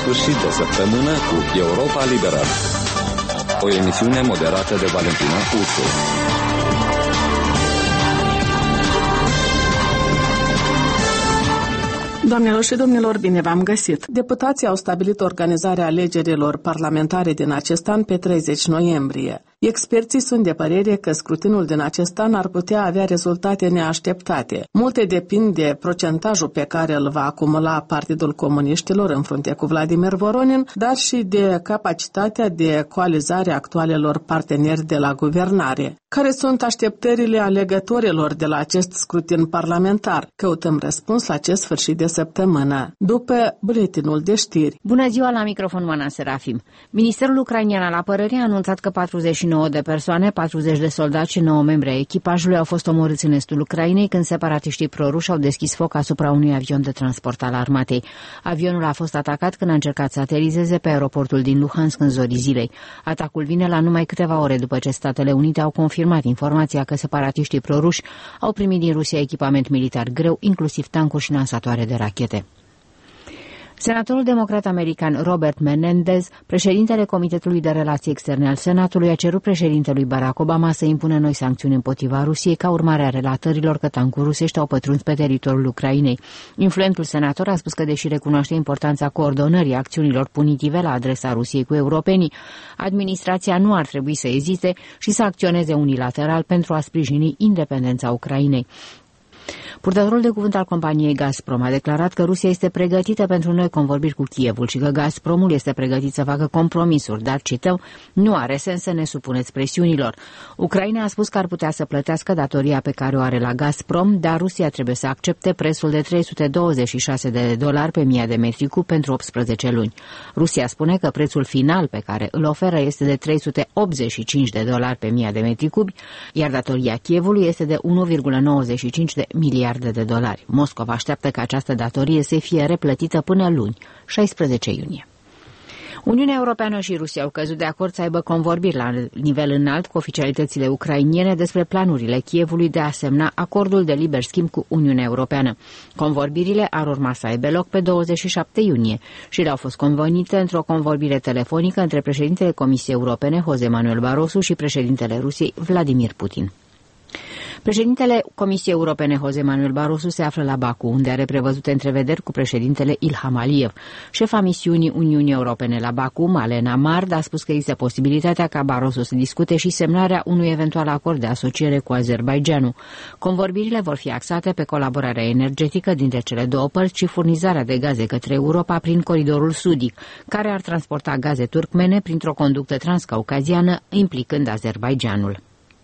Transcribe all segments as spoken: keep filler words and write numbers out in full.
sfârșit de săptămână cu Europa Liberă, o emisiune moderată de Valentina Ursu. Doamnelor și domnilor, bine v-am găsit! Deputații au stabilit organizarea alegerilor parlamentare din acest an pe treizeci noiembrie. Experții sunt de părere că scrutinul din acest an ar putea avea rezultate neașteptate. Multe depind de procentajul pe care îl va acumula Partidul Comuniștilor în frunte cu Vladimir Voronin, dar și de capacitatea de coalizare a actualelor parteneri de la guvernare. Care sunt așteptările alegătorilor de la acest scrutin parlamentar? Căutăm răspuns la acest sfârșit de săptămână, după buletinul de știri. Bună ziua, la microfon Mana Serafim. Ministerul ucrainean al apărării a anunțat că patruzeci și nouă de persoane, patruzeci de soldați și nouă membri ai echipajului au fost omorâți în estul Ucrainei când separatiștii proruși au deschis foc asupra unui avion de transport al armatei. Avionul a fost atacat când a încercat să aterizeze pe aeroportul din Luhansk în zorii zilei. Atacul vine la numai câteva ore după ce Statele Unite au confirmat informația că separatiștii proruși au primit din Rusia echipament militar greu, inclusiv tancuri și lansatoare de rachete. Senatorul democrat american Robert Menendez, președintele Comitetului de Relații Externe al Senatului, a cerut președintelui Barack Obama să impună noi sancțiuni împotriva Rusiei ca urmare a relatărilor că tancuri rusești au pătruns pe teritoriul Ucrainei. Influentul senator a spus că, deși recunoaște importanța coordonării acțiunilor punitive la adresa Rusiei cu europenii, administrația nu ar trebui să ezite și să acționeze unilateral pentru a sprijini independența Ucrainei. Purtătorul de cuvânt al companiei Gazprom a declarat că Rusia este pregătită pentru noi convorbiri cu Kievul și că Gazpromul este pregătit să facă compromisuri, dar, cităm, nu are sens să ne supuneți presiunilor. Ucraina a spus că ar putea să plătească datoria pe care o are la Gazprom, dar Rusia trebuie să accepte prețul de trei sute douăzeci și șase de dolari pe mie de metri cub pentru optsprezece luni. Rusia spune că prețul final pe care îl oferă este de trei sute optzeci și cinci de dolari pe mie de metri cubi, iar datoria Kievului este de unu virgulă nouăzeci și cinci de miliarde de dolari. Moscova așteaptă ca această datorie să fie replătită până luni, șaisprezece iunie. Uniunea Europeană și Rusia au căzut de acord să aibă convorbiri la nivel înalt cu oficialitățile ucrainene despre planurile Kievului de a semna acordul de liber schimb cu Uniunea Europeană. Convorbirile ar urma să aibă loc pe douăzeci și șapte iunie și le-au fost convenite într-o convorbire telefonică între președintele Comisiei Europene, José Manuel Barroso, și președintele Rusiei, Vladimir Putin. Președintele Comisiei Europene, José Manuel Barroso, se află la Baku, unde are prevăzute întrevederi cu președintele Ilham Aliyev. Șefa misiunii Uniunii Europene la Baku, Malena Mard, a spus că există posibilitatea ca Barroso să discute și semnarea unui eventual acord de asociere cu Azerbaidjanul. Convorbirile vor fi axate pe colaborarea energetică dintre cele două părți și furnizarea de gaze către Europa prin coridorul sudic, care ar transporta gaze turcmene printr-o conductă transcaucaziană, implicând Azerbaidjanul.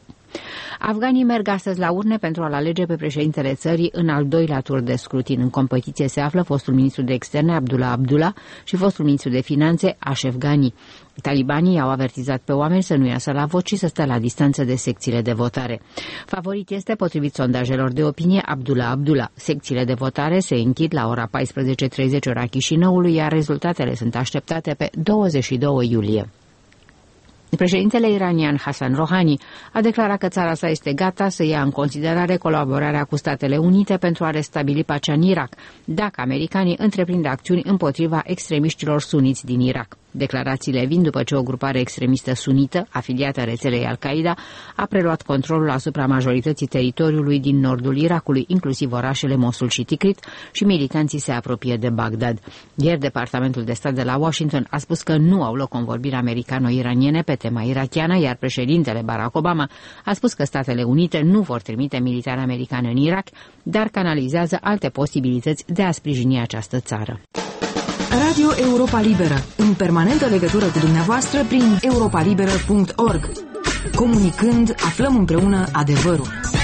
Afganii merg astăzi la urne pentru a-l alege pe președintele țării în al doilea tur de scrutin. În competiție se află fostul ministru de externe Abdullah Abdullah și fostul ministru de finanțe Ashraf Ghani. Talibanii au avertizat pe oameni să nu iasă la vot și să stea la distanță de secțiile de votare. Favorit este, potrivit sondajelor de opinie, Abdullah Abdullah. Secțiile de votare se închid la ora paisprezece treizeci ora Chișinăului, iar rezultatele sunt așteptate pe douăzeci și doi iulie. Președintele iranian Hassan Rouhani a declarat că țara sa este gata să ia în considerare colaborarea cu Statele Unite pentru a restabili pacea în Irak, dacă americanii întreprind acțiuni împotriva extremiștilor suniți din Irak. Declarațiile vin după ce o grupare extremistă sunită, afiliată rețelei Al-Qaeda, a preluat controlul asupra majorității teritoriului din nordul Irakului, inclusiv orașele Mosul și Tikrit, și militanții se apropie de Bagdad. Ieri, Departamentul de Stat de la Washington a spus că nu au loc convorbiri americano-iraniene pe tema irachiană, iar președintele Barack Obama a spus că Statele Unite nu vor trimite militari americani în Irak, dar canalizează alte posibilități de a sprijini această țară. Radio Europa Liberă, în permanentă legătură cu dumneavoastră prin europa liberă punct org. Comunicând, aflăm împreună adevărul.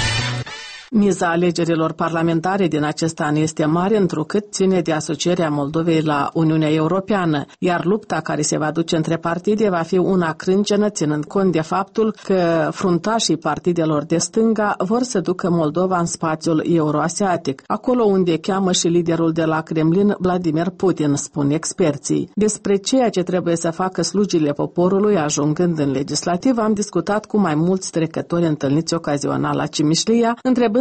Miza alegerilor parlamentare din acest an este mare, întrucât ține de asocierea Moldovei la Uniunea Europeană, iar lupta care se va duce între partide va fi una crâncenă, ținând cont de faptul că fruntașii partidelor de stânga vor să ducă Moldova în spațiul euroasiatic, acolo unde cheamă și liderul de la Kremlin, Vladimir Putin, spun experții. Despre ceea ce trebuie să facă slugile poporului ajungând în legislativ am discutat cu mai mulți trecători întâlniți ocazional la Cimișlia, întrebând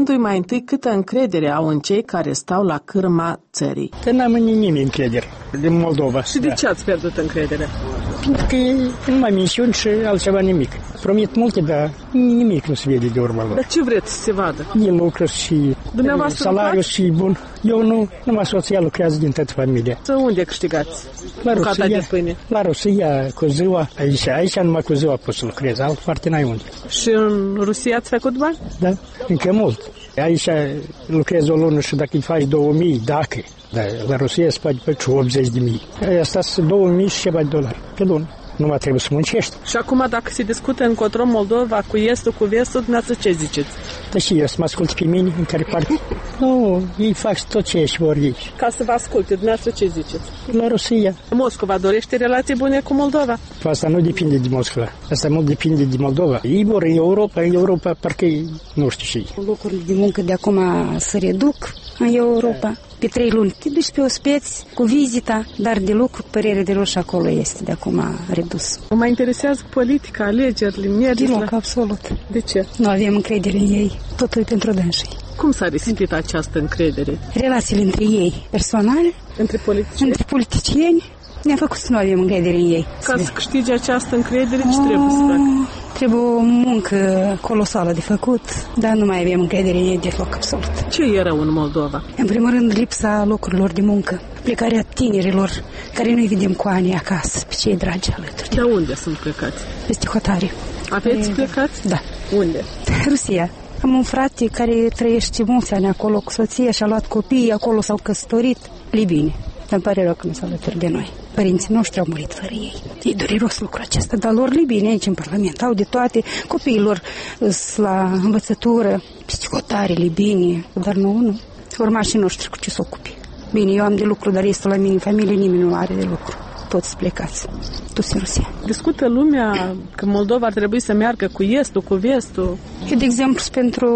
întrebându-i mai întâi câtă încredere au în cei care stau la cârma țării. Că n-am în nimeni încredere din Moldova. Și de ce ați pierdut încrederea? Pentru că e numai misiuni și altceva nimic. Promit multe, dar nimic nu se vede de urma lor. Dar ce vreți să se vadă? E lucru și salariul și bun. Eu nu, numai soția lucrează din toată familia. Să unde câștigați? La Rusia, la Rusia, cu ziua, aici, aici numai cu ziua poți să lucrezi, alt foarte n-ai unde. Și în Rusia ați făcut bani? Da, încă mult. Aici lucrezi o lună și dacă îi faci două mii, dacă, dar la Rusia se poate pe optzeci de mii. Asta sunt două mii și ceva de dolari pe lună. Nu mai trebuie să muncești. Și acum, dacă se discută încotro Moldova cu estul, cu vestul, dumneavoastră ce ziceți? Da, și eu să mă ascult pe mine, în care parte. Nu, ei fac tot ce ești vor ei. Ca să vă asculte, dumneavoastră ce ziceți? La Rusia. Moscova dorește relații bune cu Moldova? Asta nu depinde de Moscova. Asta mult depinde de Moldova. Ei vor Europa, în Europa, parcă nu știu ce. Locurile de muncă de acum se reduc în Europa. Pe trei luni te duci pe ospeți cu vizita, dar de lucru, părere de roșu acolo este de acum redus. Mă interesează politica, alegerile, mergeți Deloc, la... absolut. De ce? Nu avem încredere în ei, totul e pentru dânsii. Cum s-a risipit această încredere? Relațiile între ei, personale, între politicieni, între politicieni ne-a făcut să nu avem încredere în ei. Ca să câștige această încredere, ce trebuie să facă? Trebuie o muncă colosală de făcut, dar nu mai avem încredere în ei deloc, absolut. Ce e rău în Moldova? În primul rând, lipsa locurilor de muncă, plecarea tinerilor, care nu-i vedem cu ani acasă, pe cei dragi alături. De unde sunt plecați? Peste hotare. Aveți plecați? Da. Unde? Rusia. Am un frate care trăiește mulți ani acolo cu soția și a luat copiii, acolo s-au căsătorit. Libine. Îmi pare rău că nu s-au alături de noi. Părinții noștri au murit fără ei. E dureros lucrul acesta, dar lor libine aici în Parlament. Au de toate, copiilor la învățătură, psihotare, libine, dar nu, nu. Urmașii noștri cu ce să ocupi. Bine, eu am de lucru, dar este la mine în familie, nimeni nu are de lucru. Toți plecați, toți în Rusia. Discută lumea că Moldova ar trebui să meargă cu estul, cu vestul. Eu, de exemplu, pentru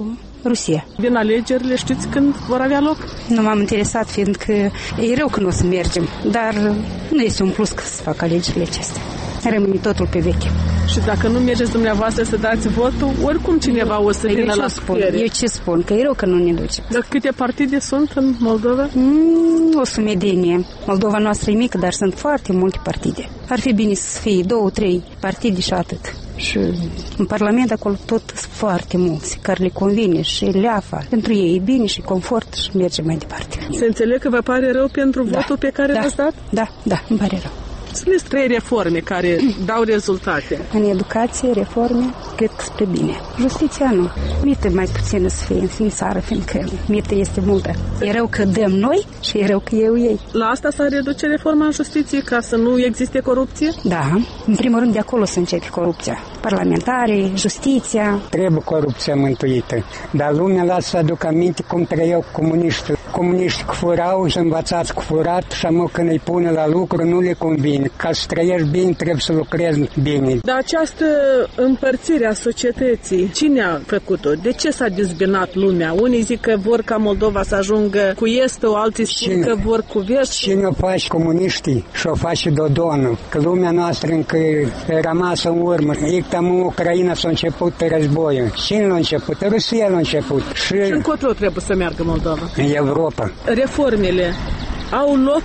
Rusia. Din alegerile, știți când vor avea loc? Nu m-am interesat, fiindcă e rău că nu o să mergem, dar nu este un plus că să fac alegerile acestea. Rămâne totul pe veche. Și dacă nu mergeți dumneavoastră să dați votul, oricum cineva o să eu vină la spun, Eu ce spun? Că e rău că nu ne ducem. Dar câte partide sunt în Moldova? Mm, o sumedenie. Moldova noastră e mică, dar sunt foarte multe partide. Ar fi bine să fie două, trei partide și atât. Și în Parlament acolo tot sunt foarte mulți care le convine și leafa. Pentru ei e bine și confort și merge mai departe. Se înțeleg că vă pare rău pentru da, votul pe care da, l-ați dat? Da, da, îmi pare rău. Sunt trei reforme care dau rezultate. În educație, reforme, cred că spre bine. Justiția nu. Mită mai puțină să fie în țară, fiindcă mită este multă. E rău că dăm noi și e rău că eu ei. La asta s-a reduce reforma în justiție, ca să nu existe corupție? Da, în primul rând de acolo să începe corupția. Parlamentare, justiția. Trebuie corupția mântuită. Dar lumea lasă să aducă aminte cum trăiau comuniștii. Comuniștii cu furau și învățați cu furat și amă când îi pune la lucru nu le convine. Ca să trăiești bine, trebuie să lucrezi bine. Dar această împărțire a societății, cine a făcut-o? De ce s-a dezbinat lumea? Unii zic că vor ca Moldova să ajungă cu estul, alții spun că vor cu vestul. Cine o face comuniștii și o face Dodonul? Că lumea noastră încă e rămasă în urmă. Ictam în Ucraina s-a început războiul. Cine l-a început? Rusia l-a început. Și, și încotro trebuie să meargă Moldova? În Europa. Reformele au loc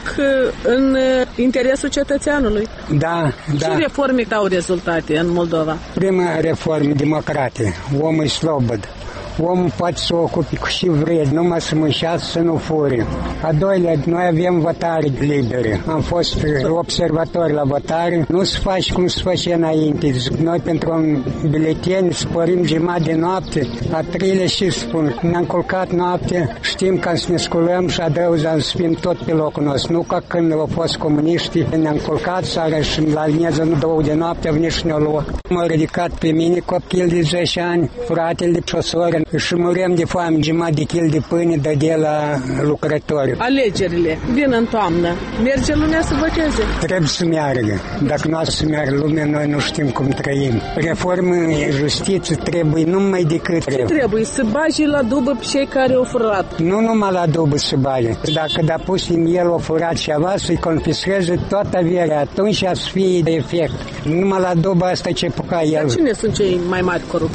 în interesul cetățeanului. Da, da. Ce reforme dau rezultate în Moldova? Prima reformă, democratie. Omul e slobod. Omul poate să o ocupe cu și vrede, numai să mânșească, să nu fure. A doilea, noi avem votare libere. Am fost observatori la votare. Nu se face cum se face înainte. Noi pentru un biletin sporim jumătate de noapte. A treilea și spun, ne-am culcat noapte, știm că să ne sculăm și adăuzăm să fim tot pe locul nostru. Nu ca când au fost comuniștii, ne-am culcat seara și la mieză nu două de noapte au venit și ne-au luat. M-au ridicat pe mine copil de zece ani, fratele de o soră, și muream de foame, jumătate de kil de pâine de, de la lucrători. Alegerile vin în toamnă. Merge lumea să voteze? Trebuie să meargă. Dacă nu o să meargă lumea, noi nu știm cum trăim. Reformă în justiție trebuie numai decât trebuie. Ce trebuie? Să bagi la dubă pe cei care au furat? Nu numai la dubă să bagi. Dacă da pus în el o furat ceva, să-i confisceze toată averea, atunci să fie de efect. Numai la dubă asta ce puca el. Dar cine sunt cei mai mari corupți?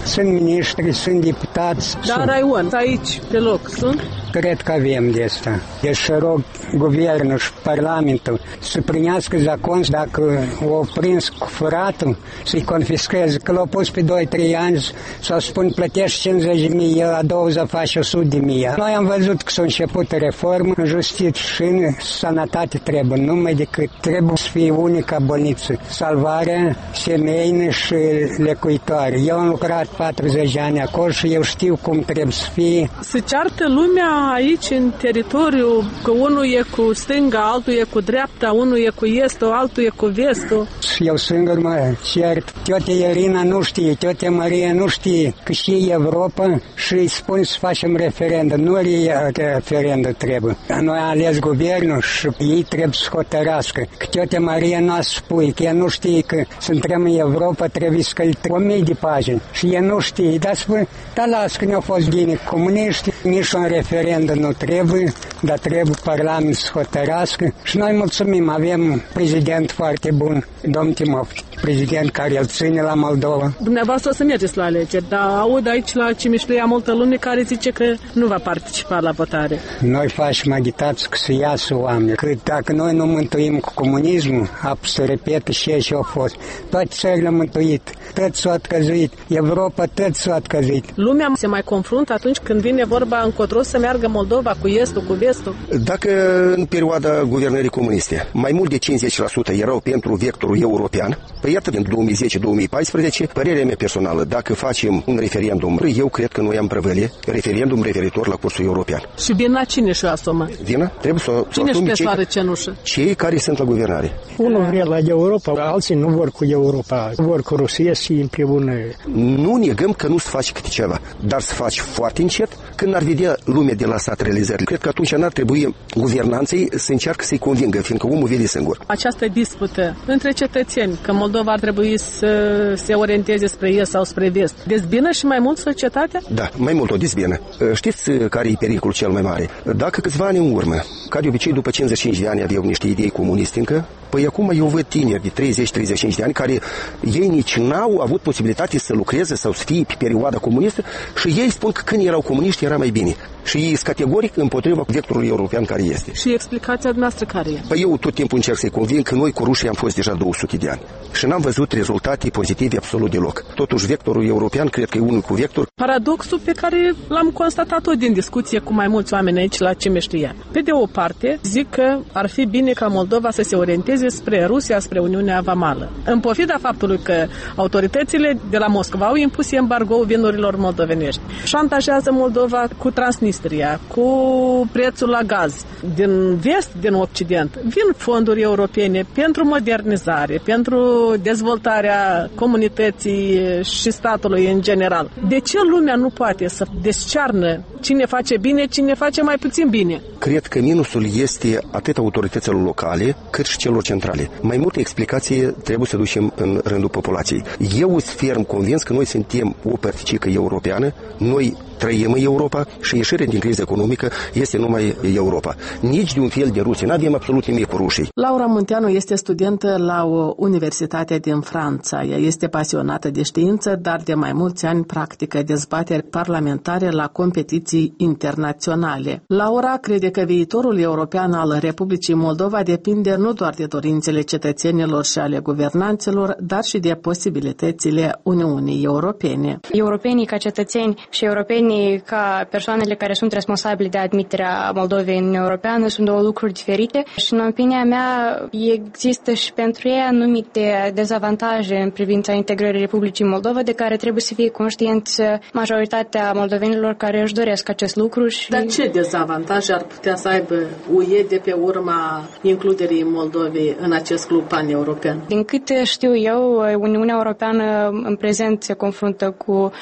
Sunt miniștri, sunt deputați. Dar sunt. Raion, aici, pe loc, sunt? Cred că avem de asta. Deci rog guvernul și parlamentul să primească zacon dacă o prins cu furatul, să-i confisceze. Că l-au pus pe doi trei ani sau spun plătești cincizeci de mii, el a doua zi face o sută de mii. Noi am văzut că s-a început reformă în justiție și în sănătate trebuie, numai decât trebuie să fie unica bolniță. Salvarea semeină și lecuitoare. Eu am lucrat patruzeci de ani acolo și eu știu cum trebuie să fie. Se ceartă lumea aici în teritoriu, că unul e cu stânga, altul e cu dreapta, unul e cu estul, altul e cu vestul. Eu singur mă cert. Tiote Irina nu știe, tiote Maria nu știe că și Europa și îi spun să facem referendum. Nu referendum trebuie. Noi am ales guvernul și ei trebuie să hotărască. Că tiote Maria nu a spui, că ea nu știe că să intrăm în Europa trebuie să călători o mie de pagini. Și ea nu știe, dar spune, dar las că ne-au fost bine comuniști, nici un referendum nu trebuie, dar trebuie Parlamentul să hotărască. Și noi mulțumim, avem prezident foarte bun, domn Timov, prezident care îl ține la Moldova. Dumneavoastră o să mergeți la alegeri, dar aud aici la Cimișluia multă lume care zice că nu va participa la votare. Noi facem agitații că să iasă oameni, că dacă noi nu mântuim cu comunismul, apă să repetă și ce a fost. Toate țările au mântuit, toți s-au căzuit, Europa toți s-au căzuit. Lumea se mai confruntă atunci când vine vorba încotro să meargă Moldova cu estul, cu vestul? Dacă în perioada guvernării comuniste mai mult de cincizeci la sută erau pentru vectorul european, păi iată, din două mii zece două mii paisprezece, părerea mea personală, dacă facem un referendum, eu cred că noi am prăvălie referendum referitor la cursul european. Și vina cine și-o asumă? Vina? Trebuie să o Cine își pesoară cenușă? Cei care sunt la guvernare. Unul vrea la Europa, alții nu vor cu Europa, vor cu Rusia și împreună. Nu negăm că nu se face câte ceva, dar să faci foarte încet, când ar vedea lumea de la sat realizări. Cred că atunci n-ar trebui guvernanții să încearcă să-i convingă, fiindcă omul vede singur. Această dispută între cetățeni, că Moldova ar trebui să se orienteze spre est sau spre vest, dezbină și mai mult societatea? Da, mai mult o dezbină. Știți care e pericolul cel mai mare? Dacă câțiva ani în urmă, ca de obicei după cincizeci și cinci de ani aveau niște idei comuniste încă, păi acum eu văd tineri de treizeci treizeci și cinci de ani care ei nici n-au avut posibilitate să lucreze sau să fie pe perioada comunistă și ei spun că când erau comuniști era mai bine. Și ei sunt categoric împotriva vectorului european care este. Și explicația noastră care e? Păi eu tot timpul încerc să-i conving că noi cu rușii am fost deja două sute de ani și n-am văzut rezultate pozitive absolut deloc. Totuși vectorul european cred că e unul cu vector. Paradoxul pe care l-am constatat tot din discuție cu mai mulți oameni aici la Cimișluia. Pe de o parte, zic că ar fi bine ca Moldova să se orienteze spre Rusia, spre Uniunea Vamală. În pofida faptului că autoritățile de la Moscova au impus embargo vinurilor moldovenești. Șantajează Moldova cu Transnistria, cu prețul la gaz. Din vest, din Occident, vin fonduri europene pentru modernizare, pentru dezvoltarea comunității și statului în general. De ce lumea nu poate să descearnă cine face bine, cine face mai puțin bine? Cred că minusul este atât autorităților locale, cât și celor centrale. Mai multe explicații trebuie să ducem în rândul populației. Eu sunt ferm convins că noi suntem o părticică europeană, noi trăim în Europa și ieșirea din criză economică este numai Europa. Nici de un fel de Rusie, n-avem absolut nimic cu rușii. Laura Munteanu este studentă la o universitate din Franța. Ea este pasionată de știință, dar de mai mulți ani practică dezbateri parlamentare la competiții internaționale. Laura crede că viitorul european al Republicii Moldova depinde nu doar de dorințele cetățenilor și ale guvernanților, dar și de posibilitățile Uniunii Europene. Europenii ca cetățeni și europeni ca persoanele care sunt responsabile de admiterea Moldovei în Uniunea Europeană sunt două lucruri diferite și în opinia mea există și pentru ei anumite dezavantaje în privința integrării Republicii Moldova de care trebuie să fie conștienți majoritatea moldovenilor care își doresc acest lucru. Și... Dar ce dezavantaje ar putea să aibă U E de pe urma includerii Moldovei în acest club pan-european? Din câte știu eu, Uniunea Europeană în prezent se confruntă cu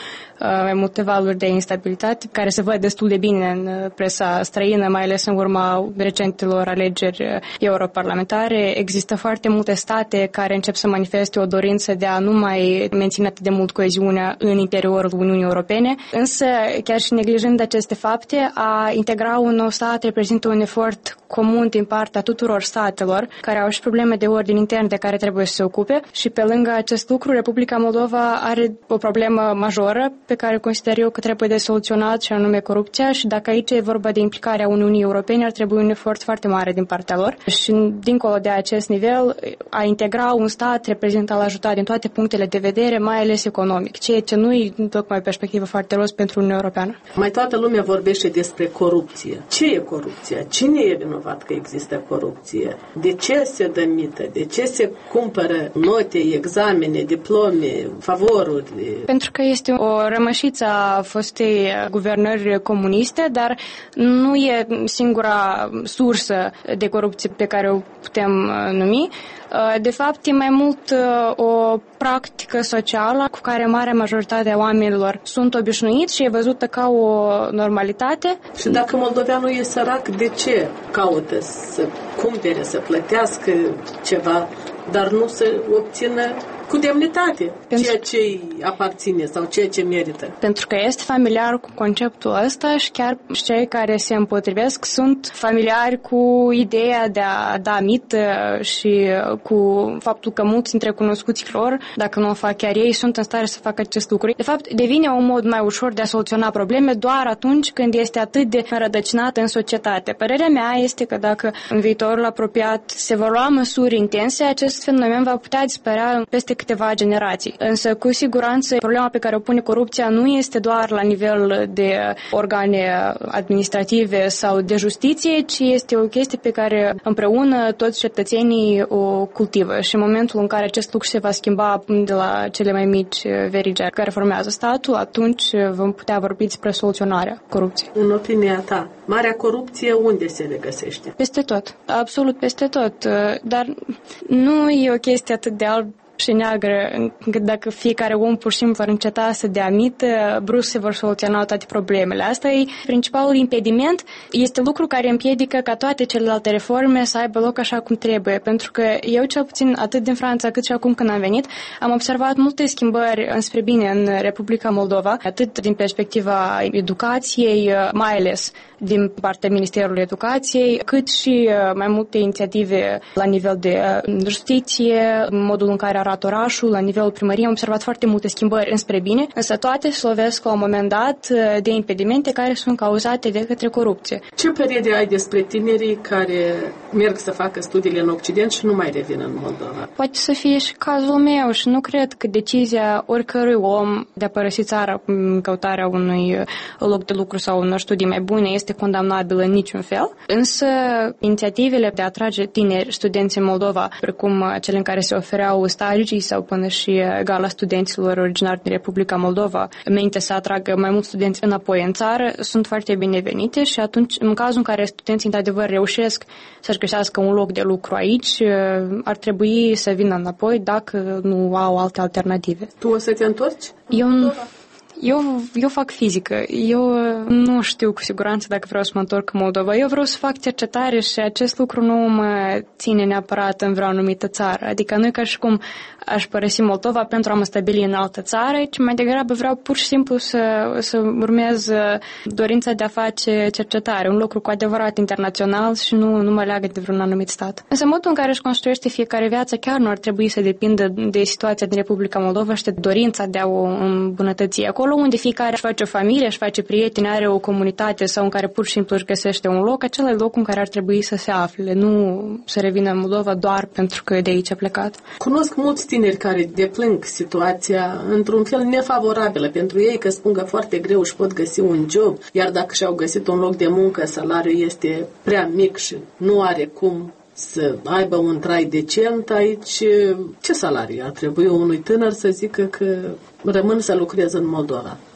mai multe valuri de instabilitate, care se văd destul de bine în presa străină, mai ales în urma recentelor alegeri europarlamentare. Există foarte multe state care încep să manifeste o dorință de a nu mai menține atât de mult coeziunea în interiorul Uniunii Europene, însă chiar și neglijând aceste fapte, a integra un nou stat reprezintă un efort comun din partea tuturor statelor care au și probleme de ordin intern de care trebuie să se ocupe și pe lângă acest lucru, Republica Moldova are o problemă majoră pe care consider eu că trebuie de soluționat și anume corupția și dacă aici e vorba de implicarea Uniunii Europene, ar trebui un efort foarte mare din partea lor și dincolo de acest nivel, a integra un stat reprezintă a-l ajuta din toate punctele de vedere, mai ales economic, ceea ce nu e tocmai perspectivă foarte rost pentru Uniunea Europeană. Mai toată lumea vorbește despre corupție. Ce e corupția? Cine e vinovat că există corupție? De ce se dă mită? De ce se cumpără note, examene, diplome, favoruri? Pentru că este o rămășiță a fostei guvernări comuniste, dar nu e singura sursă de corupție pe care o putem numi. De fapt, e mai mult o practică socială cu care marea majoritate a oamenilor sunt obișnuiți și e văzută ca o normalitate. Și dacă moldoveanul e sărac, de ce caută să cumpere, să plătească ceva, dar nu să obțină cu demnitate Pentru... ceea ce îi aparține sau ceea ce merită? Pentru că este familiar cu conceptul ăsta și chiar cei care se împotrivesc sunt familiari cu ideea de a da mită și cu faptul că mulți dintre cunoscuții lor, dacă nu o fac chiar ei, sunt în stare să facă acest lucru. De fapt, devine un mod mai ușor de a soluționa probleme doar atunci când este atât de înrădăcinat în societate. Părerea mea este că dacă în viitorul apropiat se vor lua măsuri intense, acest fenomen va putea dispărea peste câteva generații. Însă, cu siguranță, problema pe care o pune corupția nu este doar la nivel de organe administrative sau de justiție, ci este o chestie pe care împreună toți cetățenii o cultivă. Și în momentul în care acest lucru se va schimba de la cele mai mici verigi care formează statul, atunci vom putea vorbi despre soluționarea corupției. În opinia ta, marea corupție unde se regăsește? Peste tot. Absolut peste tot. Dar nu e o chestie atât de alb și neagră, încât dacă fiecare om pur și simplu ar înceta să dea mită, brusc se vor soluționa toate problemele. Asta e principalul impediment, este lucru care împiedică ca toate celelalte reforme să aibă loc așa cum trebuie, pentru că eu cel puțin atât din Franța cât și acum când am venit, am observat multe schimbări înspre bine în Republica Moldova, atât din perspectiva educației, mai ales din partea Ministerului Educației, cât și mai multe inițiative la nivel de justiție, modul în care arată orașul, la nivelul primăriei, am observat foarte multe schimbări înspre bine, însă toate se lovesc la un moment dat de impedimente care sunt cauzate de către corupție. Ce părere ai despre tinerii care merg să facă studiile în Occident și nu mai revin în Moldova? Poate să fie și cazul meu și nu cred că decizia oricărui om de a părăsi țara în căutarea unui loc de lucru sau unor studii mai bune este condamnabilă în niciun fel, însă inițiativele de a atrage tineri studenți în Moldova, precum cele în care se ofereau stagii sau până și gala studenților originari din Republica Moldova, menite să atragă mai mulți studenți înapoi în țară, sunt foarte binevenite și atunci, în cazul în care studenții într-adevăr reușesc să-și găsească un loc de lucru aici, ar trebui să vină înapoi dacă nu au alte alternative. Tu o să te întorci? Eu nu. Eu, eu fac fizică. Eu nu știu cu siguranță dacă vreau să mă întorc în Moldova. Eu vreau să fac cercetare și acest lucru nu mă ține neapărat în vreo anumită țară. Adică nu e ca și cum aș părăsi Moldova pentru a mă stabili în altă țară, ci mai degrabă vreau pur și simplu să, să urmez dorința de a face cercetare, un lucru cu adevărat internațional și nu, nu mă leagă de vreun anumit stat. Însă modul în care își construiește fiecare viață chiar nu ar trebui să depindă de situația din Republica Moldova și de dorința de a o îmbunătăți. Acolo unde fiecare își face o familie, își face prieteni, are o comunitate sau în care pur și simplu își găsește un loc, acela e locul în care ar trebui să se afle, nu să revină în Moldova doar pentru că de aici a plecat. Cunosc mulți tineri care deplâng situația într-un fel nefavorabilă pentru ei, că spun că foarte greu își pot găsi un job, iar dacă și-au găsit un loc de muncă, salariul este prea mic și nu are cum să aibă un trai decent aici. Ce salariu ar trebui unui tânăr să zică că rămân să lucrez în Moldova?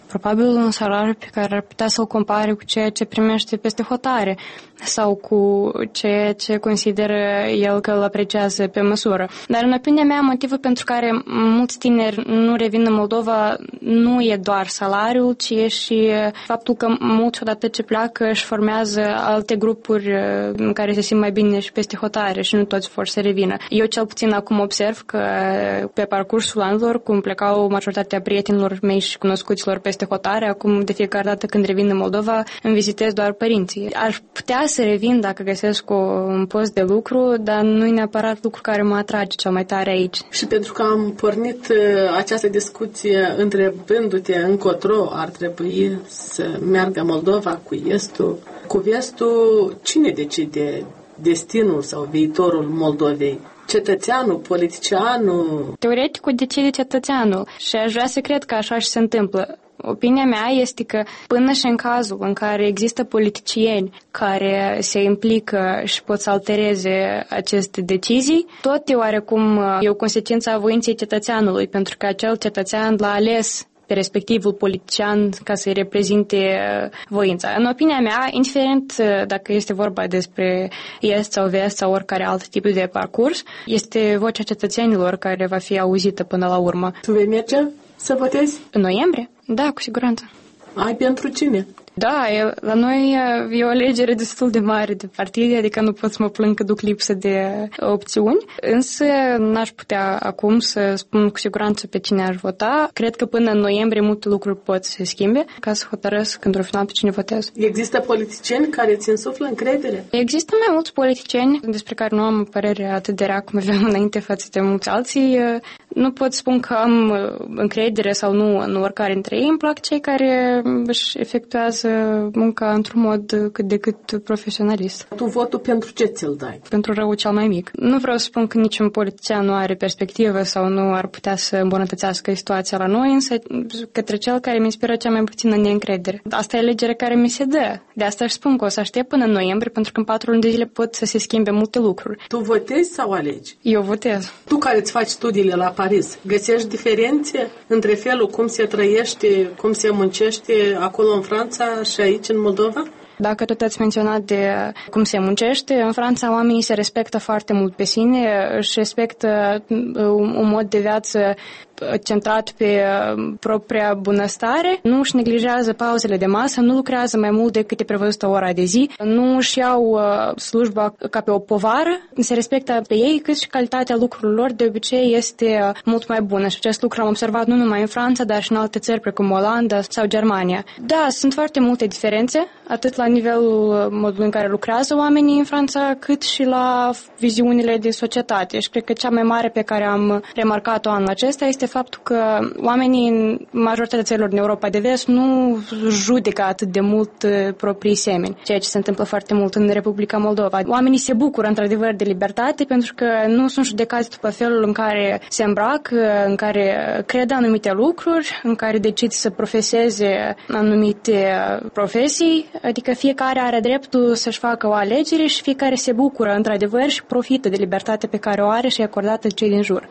Probabil un salariu pe care ar putea să-l compare cu ceea ce primește peste hotare sau cu ceea ce consideră el că îl apreciază pe măsură. Dar în opinia mea, motivul pentru care mulți tineri nu revin în Moldova nu e doar salariul, ci e și faptul că mulți odată ce pleacă își formează alte grupuri în care se simt mai bine și peste hotare și nu toți vor să revină. Eu cel puțin acum observ că pe parcursul anilor, cum plecau majoritatea prietenilor mei și cunoscuților peste hotare, acum de fiecare dată când revin în Moldova îmi vizitez doar părinții. Aș putea să revin dacă găsesc un post de lucru, dar nu e neapărat lucru care mă atrage cel mai tare aici. Și pentru că am pornit această discuție întrebându-te încotro ar trebui să meargă Moldova cu estul, cu vestul, cine decide destinul sau viitorul Moldovei? Cetățeanul, politicianul? Teoretic o decide cetățeanul și aș vrea să cred că așa și se întâmplă. Opinia mea este că până și în cazul în care există politicieni care se implică și pot să altereze aceste decizii, tot e oarecum e o consecință a voinței cetățeanului, pentru că acel cetățean l-a ales pe respectivul politician ca să-i reprezinte voința. În opinia mea, indiferent dacă este vorba despre est sau vest sau oricare alt tip de parcurs, este vocea cetățenilor care va fi auzită până la urmă. Tu vei merge să votezi? În noiembrie? Da, cu siguranță. Ai pentru cine? Da, e, la noi e o alegere destul de mare de partide, adică nu pot să mă plâng că duc lipsă de opțiuni, însă n-aș putea acum să spun cu siguranță pe cine aș vota. Cred că până în noiembrie multe lucruri pot să se schimbe ca să hotărăsc într-un final pe cine votez. Există politicieni care ți însuflă încredere? Există mai mulți politicieni despre care nu am o părere atât de rea cum aveam înainte față de mulți alții. Nu pot spun că am încredere sau nu în oricare dintre ei. Îmi plac cei care își efectuează munca într-un mod cât de cât profesionalist. Tu votul pentru ce ți-l dai? Pentru răul cel mai mic. Nu vreau să spun că niciun politician nu are perspectivă sau nu ar putea să îmbunătățească situația la noi, însă către cel care mi inspiră cea mai puțină neîncredere. Asta e alegere care mi se dă. De asta își spun că o să aștept până în noiembrie, pentru că în patru luni de zile pot să se schimbe multe lucruri. Tu votezi sau alegi? Eu votez. Tu care îți faci studiile la Paris, găsești diferențe între felul cum se trăiește, cum se muncește acolo în Franța și aici în Moldova? Dacă tot ați menționat de cum se muncește, în Franța oamenii se respectă foarte mult pe sine, își respectă un mod de viață centrat pe propria bunăstare, nu își neglijează pauzele de masă, nu lucrează mai mult decât e prevăzută ora de zi, nu își iau slujba ca pe o povară, se respectă pe ei, cât și calitatea lucrurilor lor de obicei este mult mai bună. Și acest lucru am observat nu numai în Franța, dar și în alte țări precum Olanda sau Germania. Da, sunt foarte multe diferențe, atât la nivelul modului în care lucrează oamenii în Franța, cât și la viziunile de societate. Și cred că cea mai mare pe care am remarcat-o anul acesta este faptul că oamenii în majoritatea țărilor din Europa de Vest nu judecă atât de mult proprii semeni, ceea ce se întâmplă foarte mult în Republica Moldova. Oamenii se bucură într-adevăr de libertate pentru că nu sunt judecați după felul în care se îmbracă, în care cred anumite lucruri, în care decid să profeseze anumite profesii, adică fiecare are dreptul să-și facă o alegere și fiecare se bucură într-adevăr și profită de libertatea pe care o are și e acordată cei din jur.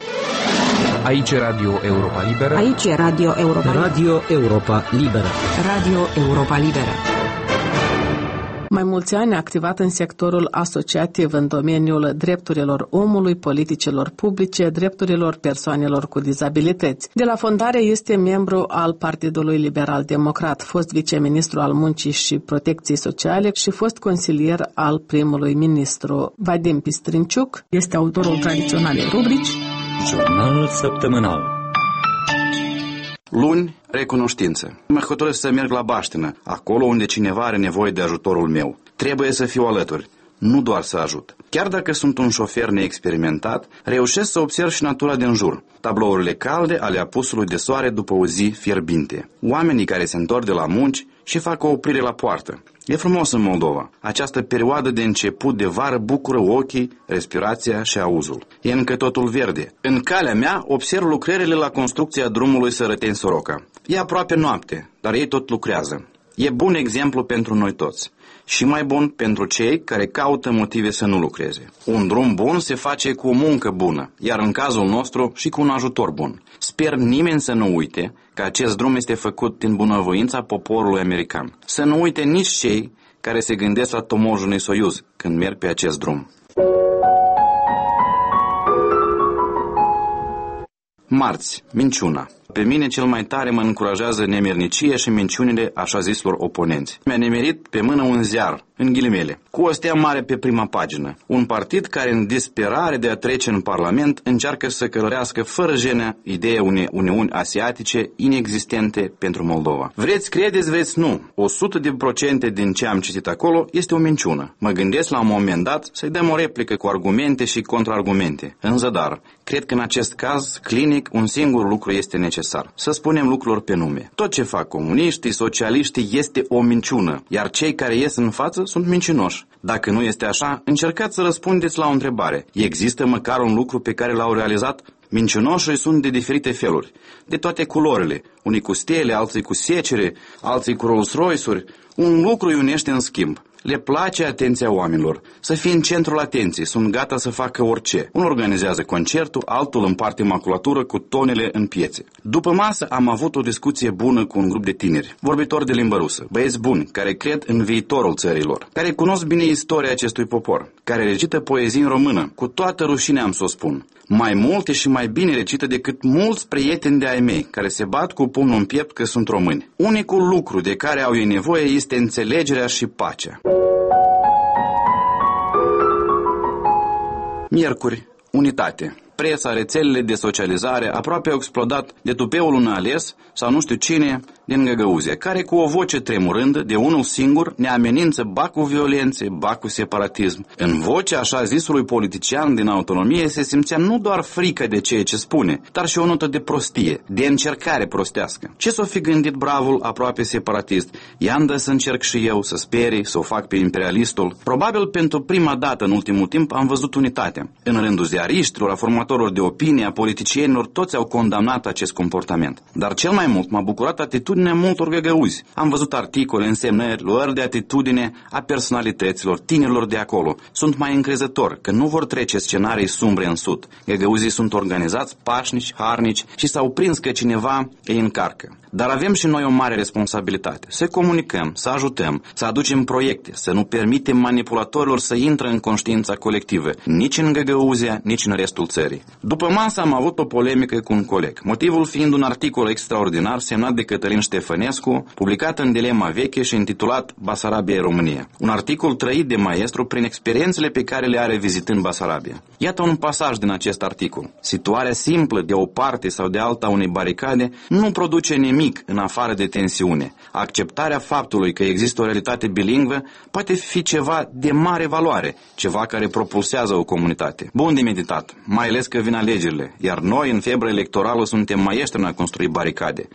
Aici e Radio Europa Liberă. Aici e Radio Europa Liberă. Radio Europa Liberă. Radio Europa Liberă. Mai mulți ani a activat în sectorul asociativ în domeniul drepturilor omului, politicilor publice, drepturilor persoanelor cu dizabilități. De la fondare este membru al Partidului Liberal Democrat, fost viceministru al Muncii și Protecției Sociale și fost consilier al primului ministru. Vadim Pistrinciuc este autorul tradiționalei rubrici Jurnal săptămânal. Luni, recunoștință. Mă hotărăsc să merg la baștină, acolo unde cineva are nevoie de ajutorul meu. Trebuie să fiu alături, nu doar să ajut. Chiar dacă sunt un șofer neexperimentat, reușesc să observ și natura din jur. Tablourile calde ale apusului de soare după o zi fierbinte. Oamenii care se întorc de la munci și fac o oprire la poartă. E frumos în Moldova. Această perioadă de început de vară bucură ochii, respirația și auzul. E încă totul verde. În calea mea observ lucrările la construcția drumului Sărăteni-Soroca. E aproape noapte, dar ei tot lucrează. E bun exemplu pentru noi toți. Și mai bun pentru cei care caută motive să nu lucreze. Un drum bun se face cu o muncă bună, iar în cazul nostru și cu un ajutor bun. Sper nimeni să nu uite că acest drum este făcut din bunăvoința poporului american. Să nu uite nici cei care se gândesc la tomojul unui soiuz când merg pe acest drum. Marți, minciuna. Pe mine cel mai tare mă încurajează nemernicia și minciunile așa zislor oponenți. Mi-a nemerit pe mână un ziar, în ghilimele, cu o stea mare pe prima pagină. Un partid care, în disperare de a trece în Parlament, încearcă să călărească fără jenă ideea unei Uniuni asiatice inexistente pentru Moldova. Vreți credeți, vreți nu. o sută de procente din ce am citit acolo este o minciună. Mă gândesc la un moment dat să-i dăm o replică cu argumente și contraargumente. În zadar, cred că în acest caz clinic un singur lucru este necesar. Să spunem lucrurilor pe nume. Tot ce fac comuniștii, socialiștii este o minciună, iar cei care ies în față sunt mincinoși. Dacă nu este așa, încercați să răspundeți la o întrebare. Există măcar un lucru pe care l-au realizat? Mincinoșii sunt de diferite feluri, de toate culorile, unii cu stele, alții cu secere, alții cu Rolls-Royce-uri. Un lucru îi unește în schimb. Le place atenția oamenilor, să fie în centrul atenției, sunt gata să facă orice. Unul organizează concertul, altul împarte maculatură cu tonele în piețe. După masă am avut o discuție bună cu un grup de tineri, vorbitori de limbă rusă, băieți buni, care cred în viitorul țărilor, care cunosc bine istoria acestui popor, care recită poezii în română, cu toată rușinea am să o spun. Mai multe și mai bine recită decât mulți prieteni de ai mei, care se bat cu pumnul în piept că sunt români. Unicul lucru de care au ei nevoie este înțelegerea și pacea. Miercuri, unitate. Presa, rețelele de socializare aproape au explodat de tupeul unui ales sau nu știu cine din Găgăuzia, care cu o voce tremurândă de unul singur ne amenință ba cu violențe, ba cu separatism. În vocea așa zisului politician din autonomie se simțea nu doar frică de ceea ce spune, dar și o notă de prostie, de încercare prostească. Ce s-o fi gândit bravul aproape separatist? I-am dă să încerc și eu, să sperii, să o fac pe imperialistul. Probabil pentru prima dată în ultimul timp am văzut unitatea. În rândul ziariștilor, a formatorilor de opinie, a politicienilor, toți au condamnat acest comportament. Dar cel mai mult m-a bucurat atitudinea multor găgăuzi. Am văzut articole, însemnări, luări de atitudine a personalităților, tinerilor de acolo. Sunt mai încrezători că nu vor trece scenarii sumbre în sud. Găgăuzii sunt organizați, pașnici, harnici și s-au prins că cineva îi încarcă. Dar avem și noi o mare responsabilitate. Să comunicăm, să ajutăm, să aducem proiecte, să nu permitem manipulatorilor să intre în conștiința colectivă, nici în Găgăuzia, nici în restul țării. După masă am avut o polemică cu un coleg, motivul fiind un articol extraordinar semnat de Cătălin Ștefănescu, publicat în Dilema Veche și intitulat Basarabia România. Un articol trăit de maestru prin experiențele pe care le are vizitând Basarabia. Iată un pasaj din acest articol. Situarea simplă de o parte sau de alta unei baricade nu produce nimic în afară de tensiune. Acceptarea faptului că există o realitate bilingvă poate fi ceva de mare valoare, ceva care propulsează o comunitate. Bun de meditat, mai ales că vin alegerile, iar noi în febră electorală suntem maestri în a construi baricade.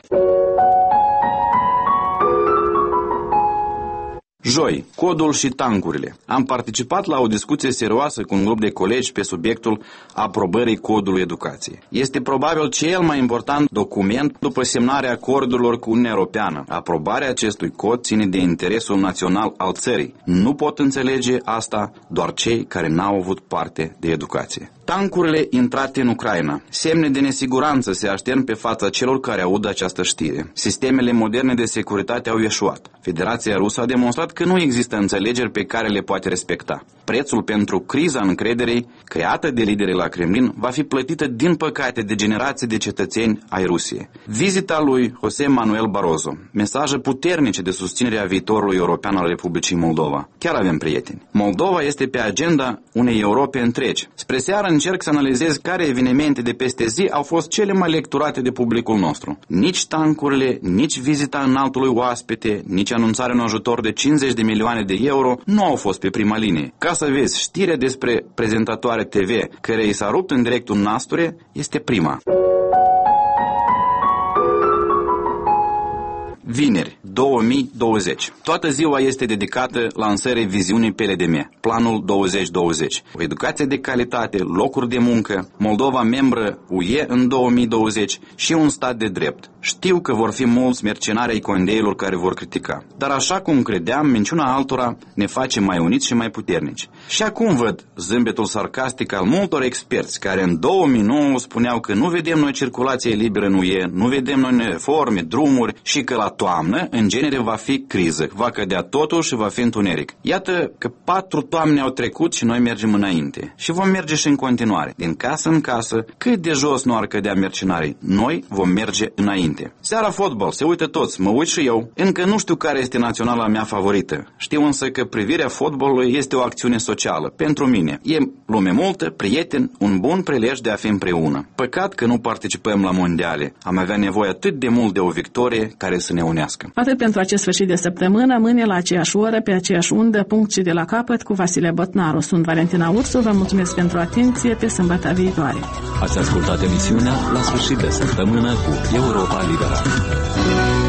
Joi, codul și tancurile. Am participat la o discuție serioasă cu un grup de colegi pe subiectul aprobării codului educației. Este probabil cel mai important document după semnarea acordurilor cu Uniunea Europeană. Aprobarea acestui cod ține de interesul național al țării. Nu pot înțelege asta doar cei care n-au avut parte de educație. Tancurile intrate în Ucraina. Semne de nesiguranță se aștern pe fața celor care aud această știre. Sistemele moderne de securitate au eșuat. Federația Rusă a demonstrat că nu există înțelegeri pe care le poate respecta. Prețul pentru criza încrederei creată de liderii la Kremlin va fi plătită din păcate de generații de cetățeni ai Rusiei. Vizita lui José Manuel Barroso. Mesaje puternice de susținere a viitorului european al Republicii Moldova. Chiar avem prieteni. Moldova este pe agenda unei Europe întregi. Spre seară încerc să analizez care evenimente de peste zi au fost cele mai lecturate de publicul nostru. Nici tancurile, nici vizita înaltului oaspete, nici anunțarea unui ajutor de cincizeci de milioane de euro nu au fost pe prima linie. Ca să vezi, știrea despre prezentatoare T V, care i s-a rupt în direct un nasture, este prima. Vineri, două mii douăzeci. Toată ziua este dedicată lansării viziunii P L D M, Planul douăzeci douăzeci. O educație de calitate, locuri de muncă, Moldova membră U E în două mii douăzeci și un stat de drept. Știu că vor fi mulți mercenari ai condeilor care vor critica. Dar așa cum credeam, minciuna altora ne face mai uniți și mai puternici. Și acum văd zâmbetul sarcastic al multor experți care în două mii nouă spuneau că nu vedem noi circulație liberă în U E, nu vedem noi reforme, drumuri și că la toamnă, în genere, va fi criză, va cădea totul și va fi întuneric. Iată că patru toamne au trecut și noi mergem înainte. Și vom merge și în continuare. Din casă în casă, cât de jos nu ar cădea mercenarii, noi vom merge înainte. Seara fotbal, se uită toți, mă uit și eu. Încă nu știu care este naționala mea favorită. Știu însă că privirea fotbalului este o acțiune socială. Pentru mine. E lume multă, prieteni, un bun prilej de a fi împreună. Păcat că nu participăm la mondiale. Am avea nevoie atât de mult de o victorie care să ne unească. Atât pentru acest sfârșit de săptămână, mâine la aceeași oră, pe aceeași undă, punct și de la capăt, cu Vasile Botnaru. Sunt Valentina Ursu, vă mulțumesc pentru atenție, pe sâmbătă viitoare. Ați ascultat emisiunea La sfârșit de săptămână cu Europa Liberă.